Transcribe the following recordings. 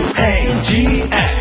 AGH.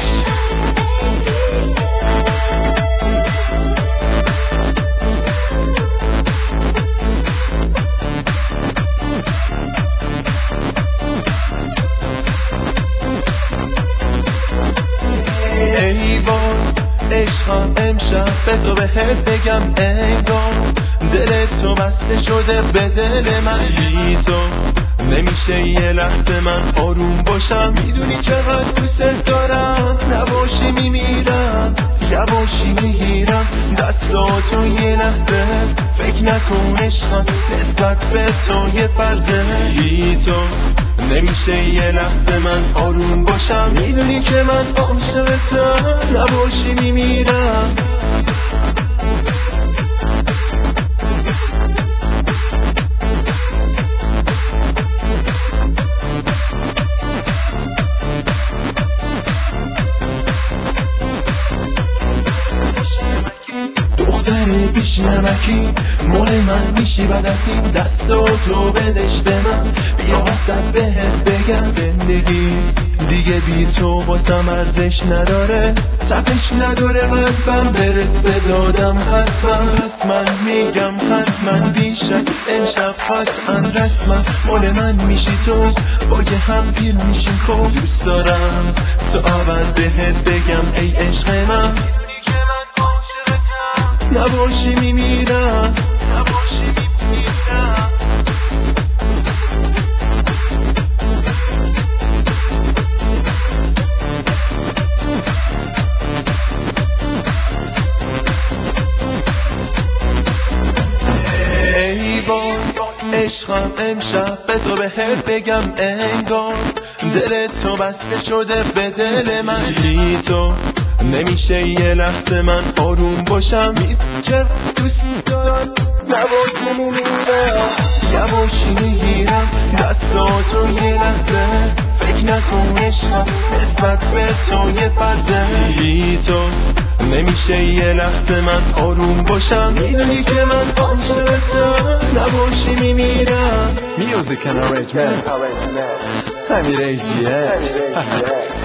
ای باد عشقم امشب بذار بهت بگم انگار دل تو بسته شده به دل من. بی تو نمیشه یه لحظه من آروم باشم. میدونی چقدر دوست دارم، نباشی میمیرم، یواشی میگیرم دستاتو یه لحظه. فکر نکن عشقم نسبت به تو یه فرضه. بی تو نمیشه یه لحظه من آروم باشم. میدونی که من عاشقتم، نباشی میمیرم. دختر بیش نمکی مال من میشی بعد از این دستاتو بدش به من. بیا وسط بهت بگم زندگی دیگه بی تو واسم ارزش نداره، صفش نداره. قلبم برس به دادم حتما، پس من میگم حتما بیشتر امشب قطعا رسما مال من میشی تو. با یه هم پیر میشیم خوب. دوست دارم تو اول بهت بگم ای عشق من، نباشی میمیرم، نباشی میمیرم. ای باد عشقم امشب بذار بهت بگم انگار دل تو بسته شده به دل من. بی تو نمیشه یه لحظه من آروم باشم. چرا دوست دارم نباشی میمیرم، یواشی میگیرم دستاتو یه لحظه. فکر نکن عشقم نسبت به تو یه فرضه. بی تو نمیشه یه لحظه من آروم باشم. میدونی که من عاشقتم، نباشی میمیرم. Music and arrangement. Amir AGH.